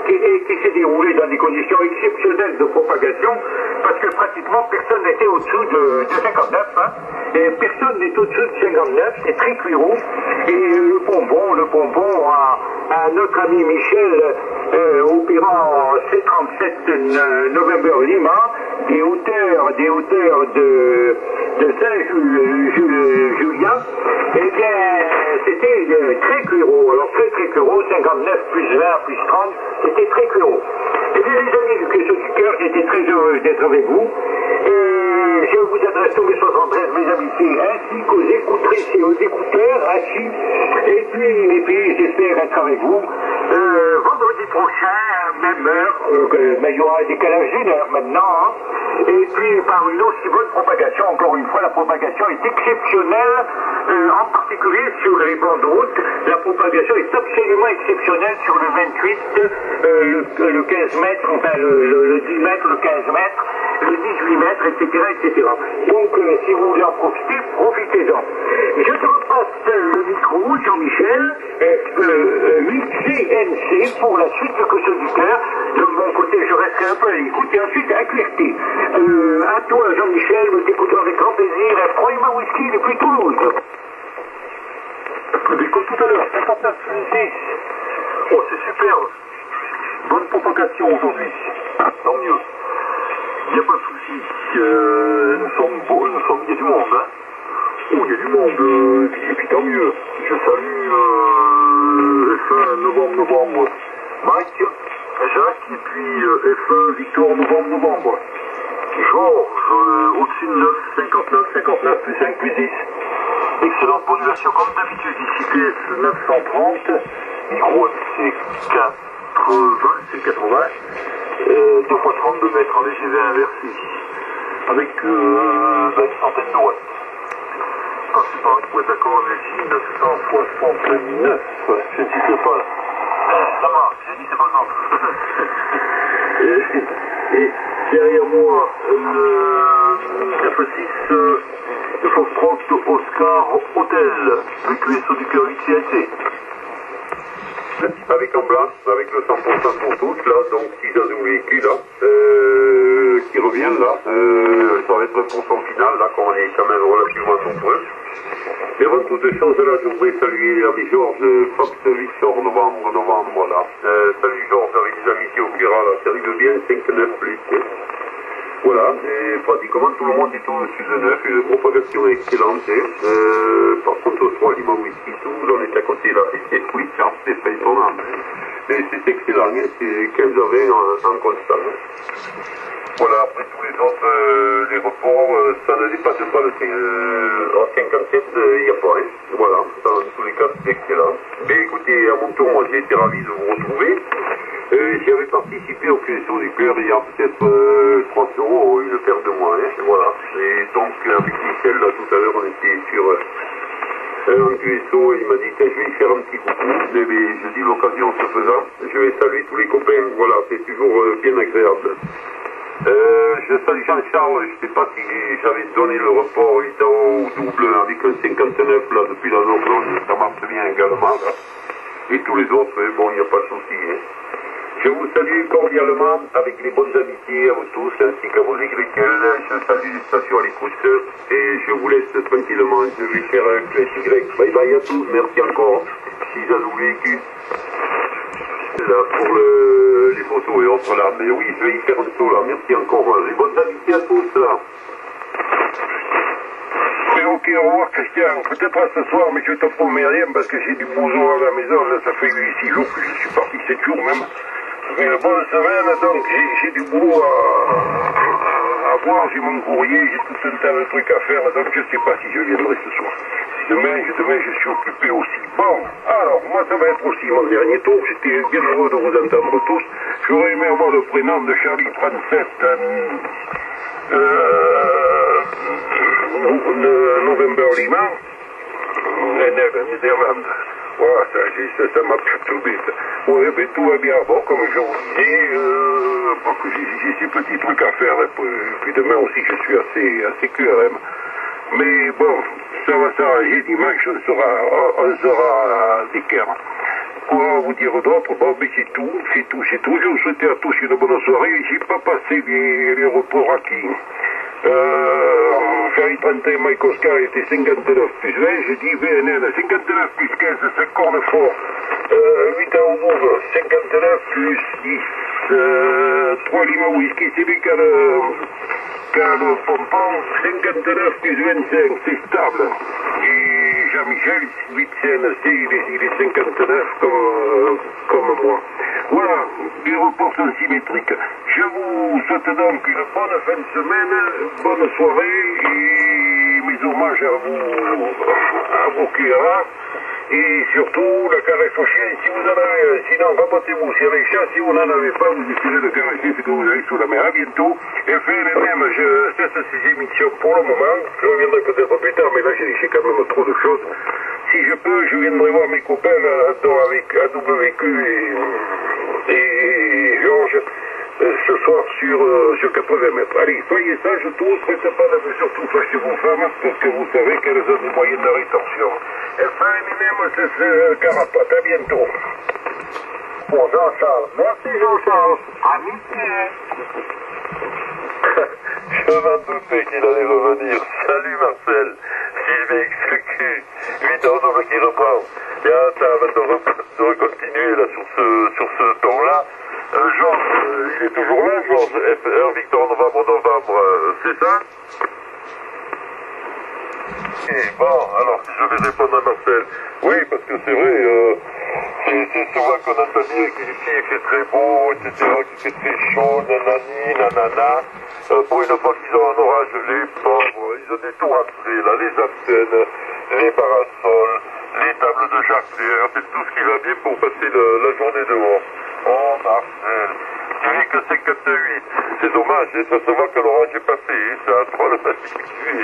qui, et qui s'est déroulé dans des conditions exceptionnelles de propagation, parce que pratiquement personne n'était au-dessous de, de cinquante-neuf, hein, et personne n'est au-dessous de cinquante-neuf, c'est très cuirot, et le pompon, le pompon à, à notre ami Michel, euh, opérant C trente-sept November Lima, des hauteurs, des hauteurs de, de Saint-Julien, eh bien, c'était euh, très cuirot, alors très très cuirot, cinquante-neuf plus vingt plus trente, c'était très cuirot. Eh bien, les amis du Question du Cœur, j'étais très heureux d'être avec vous, et je vous adresse tous mes soixante-treize, mes amitiés, ainsi qu'aux écoutrices et aux écouteurs, ainsi, et puis, et puis j'espère être avec vous euh, vendredi prochain, même heure, euh, mais il y aura un décalage d'une heure maintenant, hein, et puis par une aussi bonne propagation, encore une fois, la propagation est exceptionnelle, euh, en particulier sur les bancs de route, la propagation est absolument exceptionnelle sur le vingt-huit, euh, le, le quinze mètres, enfin le, le, le dix mètres, le quinze mètres, le dix-huit mètres, et cetera, et cetera. Donc, euh, si vous voulez en profiter, profitez-en. Je te repasse le micro, Jean-Michel, euh, euh, huit C N C pour la suite de Question du Cœur. De mon côté, je resterai un peu à l'écoute, et ensuite à Q R T. Euh, à toi, Jean-Michel, nous t'écoutons avec grand plaisir. Prends ma whisky depuis Toulouse. Comme tout à l'heure, cinquante-neuf plus dix. Oh, c'est superbe. Bonne propagation aujourd'hui. Tant mieux. Il n'y a pas de souci. Euh, nous sommes beaux, nous sommes, il y a du monde, hein. Oh, il y a du monde, euh, et puis tant mieux. Je salue euh, F un novembre, novembre, Mike, Jacques, et puis euh, F un Victor, novembre, novembre. Georges, euh, au-dessus de neuf, cinquante-neuf, cinquante-neuf, plus cinq, plus dix. Excellente modulation comme d'habitude, ici P S neuf cent trente, micro M C quatre-vingts, c'est quatre-vingts, euh, deux fois trente-deux mètres en léger V inversé, avec euh, une centaine de watts. Passé par un point d'accord ici, neuf cent soixante-neuf, je ne cite pas. Eh, ça marche, j'ai dit c'est pas grave. et, et derrière moi, le F six, euh, le Foxtrot Oscar Hotel, le Q S O du cœur huit C N C. Avec en blanc, avec le cent pour cent pour tous, là, donc six dans un véhicule, là, euh, qui revient, là, euh, ça va être pour son final, là, quand on est quand même relativement nombreux. Mais avant toute chose, là, je voudrais saluer l'ami Georges, Fox Victor, novembre, novembre, voilà. Euh, salut Georges, avec des amitiés au Pira, là, ça arrive bien, cinq neuf plus. Voilà, et pratiquement tout le monde est au-dessus de neuf, une propagation excellente. Euh, par contre, au soir, Lima Whisky, tout, on est à côté là. Et oui, c'est pas étonnant. Mais c'est excellent, hein, c'est quinze à vingt en, en constant. Voilà, après tous les autres, euh, les reports, euh, ça ne dépasse pas le euh, cinquante-sept, il euh, n'y a pas. Hein. Voilà, dans tous les cas, c'est excellent. Mais écoutez, à mon tour, moi j'ai été ravi de vous retrouver. Euh, J'avais participé au Q S O du cœur il y a peut-être euh, trente euros, une paire de mois. Hein. Voilà. Et donc, avec Michel, là, tout à l'heure, on était sur euh, un Q S O, et il m'a dit, je vais y faire un petit coucou. Mais, mais je dis, l'occasion se faisant, je vais saluer tous les copains. Voilà, c'est toujours euh, bien agréable. Euh, je salue Jean-Charles, je ne sais pas si j'avais donné le report huit euros au double avec un cinquante-neuf là depuis la Normande, ça marche bien également. Là. Et tous les autres, bon, il n'y a pas de souci. Hein. Je vous salue cordialement avec les bonnes amitiés à vous tous ainsi qu'à vos agriculteurs. Je salue les stations à l'écoute et je vous laisse tranquillement. Je vais faire un clash Y. Bye bye à tous, merci encore. six à nous vécu. Là pour le, les photos et autres là, mais oui, je vais y faire un saut là, merci encore, les bonnes amitiés à tous là. Mais ok, au revoir Christian, peut-être pas ce soir, mais je te promets rien parce que j'ai du boulot à la maison, là ça fait huit six jours que je suis parti, sept jours même. Ça fait une bonne semaine, donc j'ai du boulot à, à voir, j'ai mon courrier, j'ai tout un tas de trucs à faire, donc je sais pas si je viendrai ce soir. Demain, je, demain, je suis occupé aussi. Bon, alors, moi, ça va être aussi mon dernier tour. J'étais bien heureux de vous entendre tous. J'aurais aimé avoir le prénom de Charlie trente-sept, euh, euh, November Lima, Néderlande. Voilà, ça, ça m'a perturbé. Oui, mais tout va bien. Bon, comme je vous disais, euh, j'ai ces petits trucs à faire. Et puis, puis demain aussi, je suis assez, assez Q R M. Mais bon, ça va s'arranger dimanche, on sera, on sera d'équerre. Quoi vous dire d'autre? Bon, mais c'est tout, c'est tout, c'est tout. Je vous souhaite à tous une bonne soirée. J'ai pas passé les, les reports acquis. Euh, Ferry trente et un, Mike Oscar était cinquante-neuf plus vingt. J'ai dit V N N, cinquante-neuf plus quinze, c'est Cornefort. Euh, huit à Audouve, cinquante-neuf plus dix. Euh, trois Lima Whisky, c'est lui qui a le, qui a le pompon. cinquante-neuf plus vingt-cinq, c'est stable. Et Jean-Michel, huit scènes, c'est, il est, il est cinquante-neuf comme, euh, comme moi. Voilà, les reports sont symétriques. Je vous souhaite donc une bonne fin de semaine, bonne soirée et mes hommages à vous, à vos cuillères. Et surtout, la caresse au chien, si vous en avez, sinon rabattez-vous. Si avec chat, si vous n'en avez pas, vous essayez de caresser ce que vous avez sous la main. À bientôt. Et faire les mêmes, je cesse ces émissions pour le moment. Je reviendrai peut-être plus tard, mais là, j'ai quand même trop de choses. Si je peux, je viendrai voir mes copains là, avec A W Q et, et Georges ce soir sur, euh, sur quatre-vingts mètres. Allez, soyez sages tous, faites pas de mais surtout fâchez vos femmes, parce que vous savez qu'elles ont des moyens de rétorsion. F un Eminem, c'est ce Carapace. À bientôt. Pour Jean-Charles. Merci Jean-Charles. Amitié. Je m'en doutais qu'il allait revenir. Salut Marcel. six B X Q. huit à Audouve qui reprend. Bien, ça va de recontinuer là sur ce, sur ce ton-là. Euh, Georges, euh, il est toujours là, Georges. F un Victor Novembre Novembre, euh, c'est ça? Et bon, alors si je vais répondre à Marcel, oui, parce que c'est vrai, euh, c'est souvent qu'on entend dire qu'ici il fait très beau, et cetera, qu'il fait très chaud, nanani, nanana. Euh, pour une fois qu'ils ont un orage, les pauvres, ils ont des tout rentrés, là, les antennes, les parasols, les tables de jardin, c'est tout ce qui va bien pour passer le, la journée dehors. Oh Marcel, tu n'es que cinquante-huit, c'est dommage, et ça se voit que l'orage est passé, et ça a trop le particulier.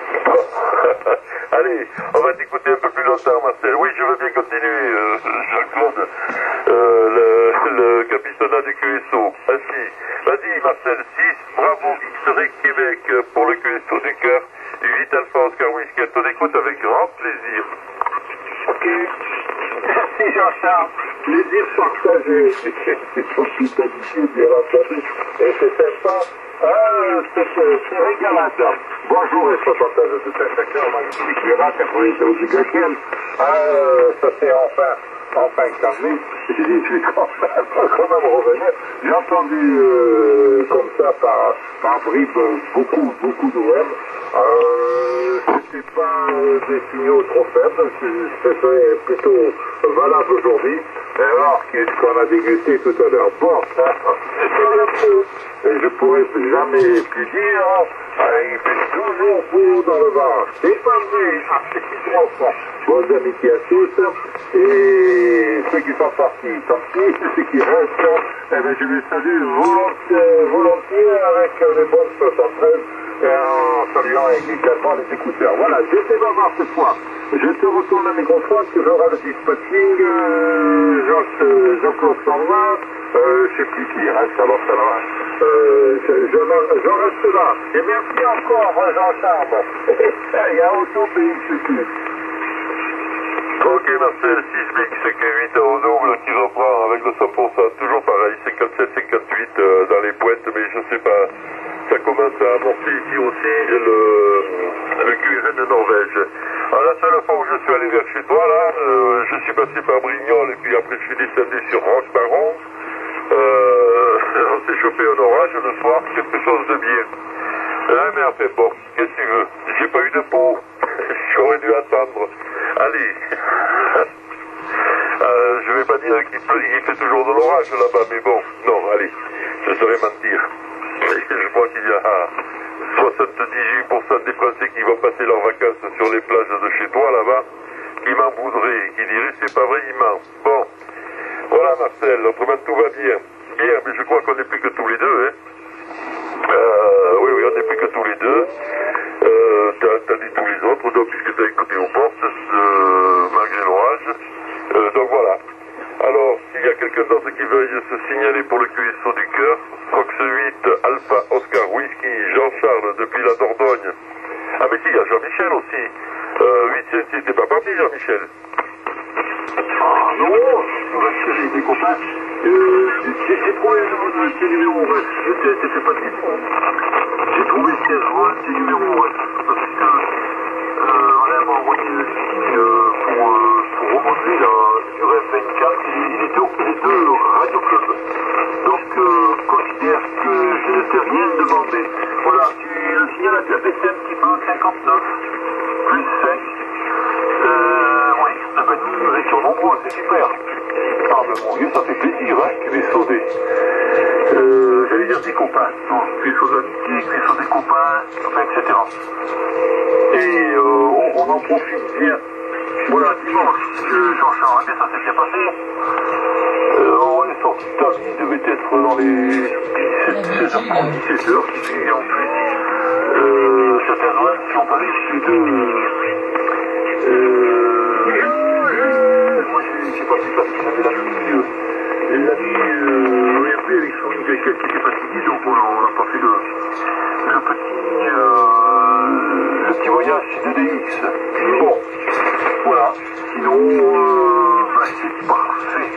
Allez, on va t'écouter un peu plus longtemps Marcel. Oui, je veux bien continuer, euh, Jean-Claude, euh, le, le capitana du Q S O. Ainsi, vas-y Marcel, six, bravo X-Ray Québec pour le Q S O du cœur, huit Alpha Oscar Whisky, à ton écoute avec grand plaisir. Ok. Merci Jean-Charles. Plaisir partagé. C'est hospitalité, bien entendu. Et c'est sympa. Ah, c'est régalant. Bonjour et soixante-treize de tout un secteur, magnifique Irak, quatre-vingt-dix obligation. Ah, ça c'est enfin, enfin calmé. J'ai dit, je suis quand même revenir. J'ai entendu euh, comme ça par, par bribes beaucoup, beaucoup d'O M. Euh, c'était pas euh, des signaux trop faibles, c'était plutôt valable aujourd'hui. Et alors, qu'est-ce qu'on a dégusté tout à l'heure? Bon, ça, c'est un peu. Et je pourrais jamais plus dire, hein, il fait toujours beau dans le vent. Défendez, absolument. Bonnes amitiés à tous. Et ceux qui sont partis, tant pis, ceux qui restent, eh bien, je les salue volontiers, volontiers avec les bonnes soixante-treize. Et en saluant également les écouteurs. Voilà, j'étais bavard ce soir. Je te retourne à mes confrères, tu verras le dispatching, euh, Jean-Claude s'en va, euh, je sais plus qui reste, alors ça va. Euh, je, je, je reste là. Et merci encore, Jean-Charles. Il y a autant de P X Q. Ok Marcel, six B X Q huit à Audouve qui reprend avec le cent pour cent, toujours pareil, cinquante-sept cinquante-huit euh, dans les pointes, mais je sais pas, ça commence à amorcer ici aussi le, le Q R N de Norvège. Alors, la seule fois où je suis allé vers chez toi là, euh, je suis passé par Brignoles et puis après je suis descendu sur Roche-Baron, euh, on s'est chopé un orage le soir, quelque chose de bien. Ah mais enfin bon, qu'est-ce que tu veux, j'ai pas eu de peau, j'aurais dû attendre. Allez, euh, je vais pas dire qu'il fait toujours de l'orage là-bas, mais bon, non, allez, je saurais mentir. Je crois qu'il y a soixante-dix-huit pour cent des Français qui vont passer leurs vacances sur les plages de chez toi là-bas, qui m'en voudraient, qui diraient c'est pas vrai, ils mentent. Bon, voilà Marcel, autrement tout va bien. Bien, mais je crois qu'on n'est plus que tous les deux, hein. Euh, oui, oui, on n'est plus que tous les deux. Euh, t'as dit tous les autres, donc, puisque t'as écouté aux portes, euh, malgré l'orage. Euh, donc voilà. Alors, s'il y a quelqu'un d'autre qui veuille se signaler pour le Q S O du cœur, Fox huit, Alpha Oscar Whisky, Jean-Charles depuis la Dordogne. Ah mais si, il y a Jean-Michel aussi. Euh, huit, t'es pas parti Jean-Michel? Oh non, parce que j'ai des copains. Euh, j'ai trouvé le petit numéro, ouais. T'es fait pas de question. J'ai trouvé seize volts, c'est numéro, ouais. Parce que, euh, on m'a envoyé le signe euh, pour, euh, pour remonter la durée vingt-quatre. Il, il était au il était au Radio Club. Donc, euh, considère que je ne t'ai rien demandé. Voilà, tu le signal à te baissé un petit peu, cinquante-neuf, plus cinq. Euh, oui, ah ben, nous étions nombreux, c'est super. Ah ben mon Dieu, ça fait plaisir, hein, que tu m'aies sauvé. Euh, j'allais dire des copains. Non, tu es sur l'amitié, tu es sur des copains, enfin, et cetera. Et euh, on, on en profite bien. Voilà, dimanche, euh, Jean-Charles, mais ça s'est bien passé. Euh, on est sorti de table, il devait être dans les seize heures trente, dix-sept heures, qui suivait ensuite. Euh, certains zones qui ont parlé chez deux. Euh, moi, j'ai pas pu parce qu'il avait la nuit. Euh, la nuit, euh, oui, après, avec son quelqu'un qui était fatigué, donc on n'a pas fait le, le petit, euh, le petit voyage chez deux D X. Bon, voilà. Sinon, euh, bah, c'est parfait.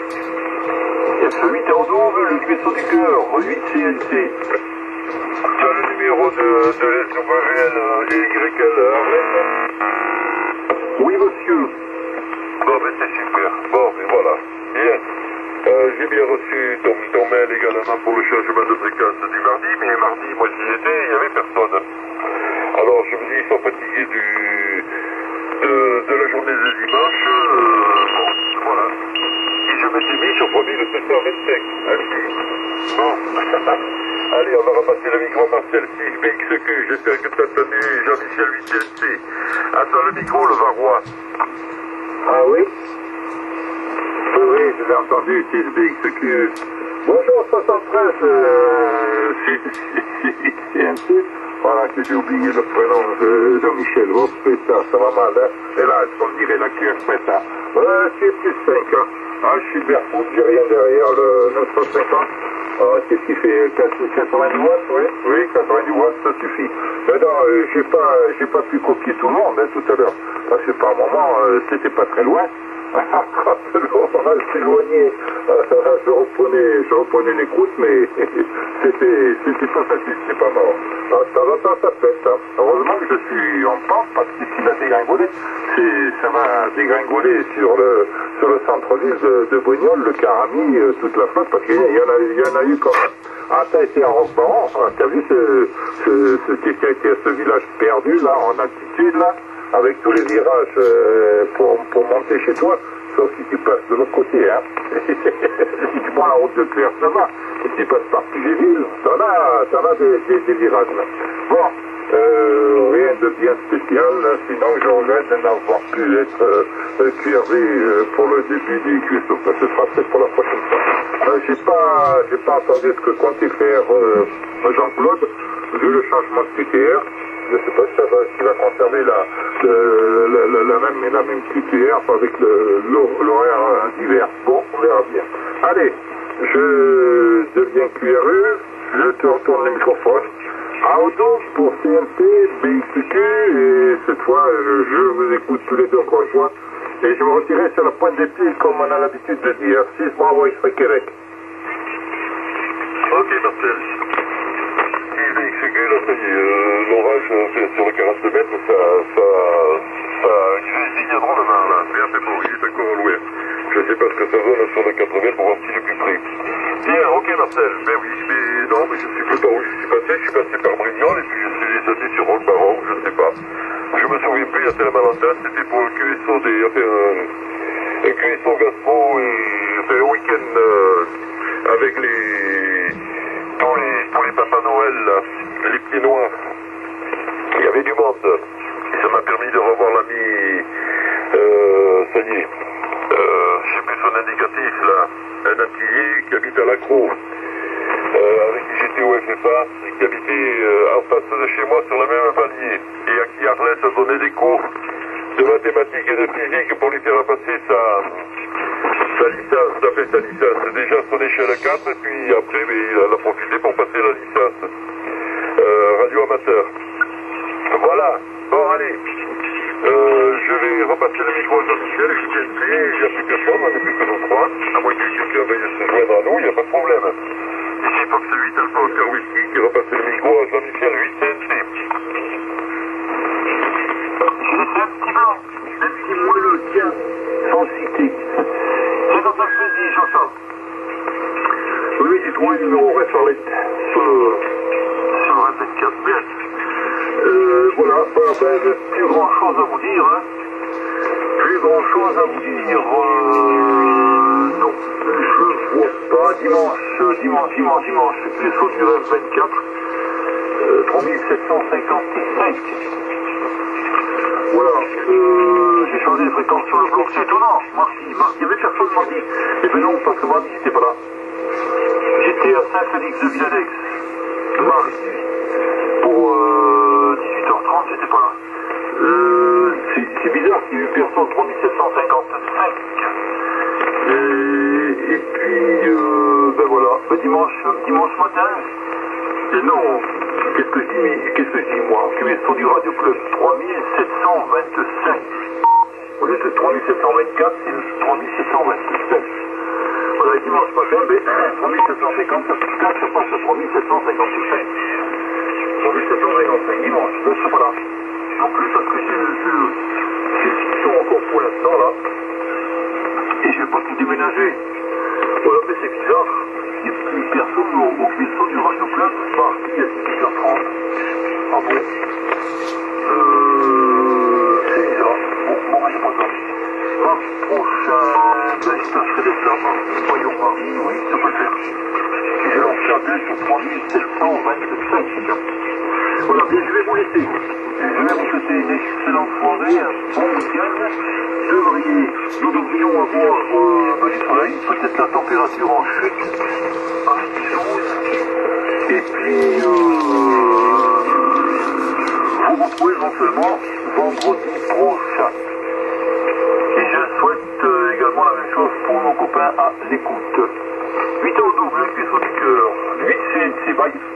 F huit à Audouve, le vaisseau du cœur, huit C N C. Tu as le numéro de, de l'S W L et Y L Arlette? Oui, monsieur. Bon, ben c'est super. Bon, ben voilà. Bien. Euh, j'ai bien reçu ton, ton mail également pour le changement de fréquence du mardi, mais mardi, moi j'y étais, il n'y avait personne. Alors je me dis, ils sont fatigués du, de, de la journée de dimanche. Euh, bon, voilà. Et je m'étais mis sur premier le sept heures vingt-cinq. Allez. Bon. Allez, on va repasser le micro Marcel six B X Q. J'espère que tu as entendu Jean-Michel huit C N C. Attends le micro, le Varois. Ah oui? Oui, oui, je l'ai entendu, six B X Q. Bonjour, soixante-treize, euh, C N C. Voilà, que j'ai oublié le prénom, euh, Jean-Michel. Oh, putain, ça va mal, hein. Et là, on dirait la cuir putain. Ouais, c'est plus cinq, hein. Ah, je suis Bertrand, j'ai rien derrière le neuf cent cinquante. Ah, qu'est-ce qu'il fait? quatre-vingt-dix watts, oui? Oui, quatre-vingt-dix watts, ça suffit. Mais non, euh, j'ai pas, j'ai pas pu copier tout le monde, hein, tout à l'heure. Parce que par moment, euh, c'était pas très loin. Quand on s'éloignait, je reprenais, je reprenais l'écoute, mais c'était, c'était pas facile, c'est pas mort. Ah, de temps en temps, ça pète, hein. Heureusement que je suis en pente, parce que s'il a dégringolé, c'est, ça va dégringoler sur le, sur le centre-ville de, de Brignoles, le Carami, euh, toute la flotte, parce qu'il y en a, il y en a eu quand même. Ah, t'as été à Roquebaron, t'as vu ce, ce, ce, qui a été ce village perdu, là, en altitude, là, avec tous les virages euh, pour, pour monter chez toi, sauf si tu passes de l'autre côté, hein. Si tu prends la route de Claire, ça va. Si tu passes par Pugerville, t'en as, t'en as des, des, des virages, là. Bon, euh, rien de bien spécial, là, sinon je regrette de n'avoir pu être euh, cuirvé euh, pour le début du cuisson. Ce sera peut-être pour la prochaine fois. Euh, j'ai pas, j'ai pas entendu ce que comptait faire euh, Jean-Claude, vu le changement de Q T R. Je ne sais pas si ça va, s'il va conserver la, le, la, la, la, même, la même Q T R avec l'horaire d'hiver. Bon, on verra bien. Allez, je deviens Q R U, je te retourne le microphone. À Audouve pour C N T, B X Q, et cette fois, je, je vous écoute tous les deux conjoints. Et je me retirerai sur la pointe des pieds, comme on a l'habitude de dire. six Bravo X Québec. Ok, Marcel. B X Q, là, ça y est, euh, l'orage euh, sur le quarante mètres, ça, ça, ça grésille drôlement, là. Bien fait beau, il est encore loin. Je sais pas ce que ça donne sur le quatre-vingts pour voir s'il est plus près. Bien, ok, Marcel. Ben oui, mais non, mais je sais plus par où je suis passé. Je suis passé par Brignoles et puis je suis descendu sur Roquebaron, je ne sais pas. Je me souviens plus, il y a tellement longtemps, c'était pour un Q S O des, enfin, un, un Q S O Gastro et, enfin, un week-end, euh, avec les, tous les, tous les Papa Noël, là, les pieds noirs. Il y avait du monde. Et ça m'a permis de revoir l'ami, euh, ça y est, euh, je sais plus son indicatif, là, un Antillais qui habite à Lacroix, euh, avec qui j'étais au F F A, et qui habitait euh, en face de chez moi sur le même palier, et à qui Arlette a donné des cours de mathématiques et de physique pour lui faire passer sa, sa licence, il a fait sa licence, déjà son échelle quatre, et puis après, mais il en a profité pour passer la licence, euh, radio amateur. Voilà. Voilà. Bon, allez. Euh, je vais repasser le micro à Jean-Michel, je suis T, il n'y a plus personne, on n'est plus que nous trois. À moins que quelqu'un veuille se joindre à nous, il n'y a pas de problème. Ici Fox huit, Alpha Oscar Whisky, qui repasse le micro à Jean-Michel huit C N C. J'ai laissé un petit blanc, un petit moelleux, tiens, sans citer. C'est dans ta saisie, Jean-Charles. Oui, j'ai trouvé le numéro Red Charlotte sur le, Sur le vingt-quatre, bien. Euh, voilà, ben, ben, Plus grand chose à vous dire, hein. Plus grand chose à vous dire, euh, non. je vois pas. Dimanche, dimanche, dimanche, dimanche, Q S O du F vingt-quatre, euh, trois mille sept cent cinquante-cinq. Voilà, euh, j'ai changé les fréquences sur le bloc, c'est étonnant. Mardi, mardi, il y avait personne mardi. Eh ben non, parce que mardi, j'étais pas là. J'étais à Saint-Félix de Villadex, mardi, pour euh, dix-huit heures trente, j'étais pas là. Euh, c'est c'est bizarre, il y a eu personne, trois mille sept cent cinquante-cinq. Et, et puis, euh, ben voilà, ben dimanche, dimanche matin, et non, qu'est-ce que je dis, qu'est-ce que je dis moi, Q S O du Radio Club, trois mille sept cent vingt-cinq. Au lieu de trois mille sept cent vingt-quatre, c'est trois mille sept cent vingt-cinq. Voilà, dimanche matin, ben, trois mille sept cent cinquante, ça passe à trois mille sept cent cinquante-cinq. trois mille sept cent cinquante-cinq, dimanche, ben, je suis pas là. Non plus parce que j'ai une fiction encore pour l'instant là. Et je vais pas tout déménager. Voilà, mais c'est bizarre. Il n'y a plus personne au, au Q S O du Radio Club, mardi à dix-huit heures trente. Ah bon? Euh. C'est bizarre. Bon, bon, j'ai pas ça. Mardi prochain, ben, je tâcherai d'être là, mardi. Voyons, mardi, oui, ça peut le faire. Et je lance un deux sur trois mille sept cent vingt-cinq, c'est bien. Voilà, bien, je vais vous laisser. Je vais vous souhaiter une excellente soirée, un bon week-end. Devriez, nous devrions avoir euh, du soleil, peut-être la température en chute, avec des ondes. Et puis, euh, vous retrouvez éventuellement vendredi prochain. Et je souhaite euh, également la même chose pour nos copains à l'écoute. huit heures double, le Q S O du cœur, huit C N C, bye.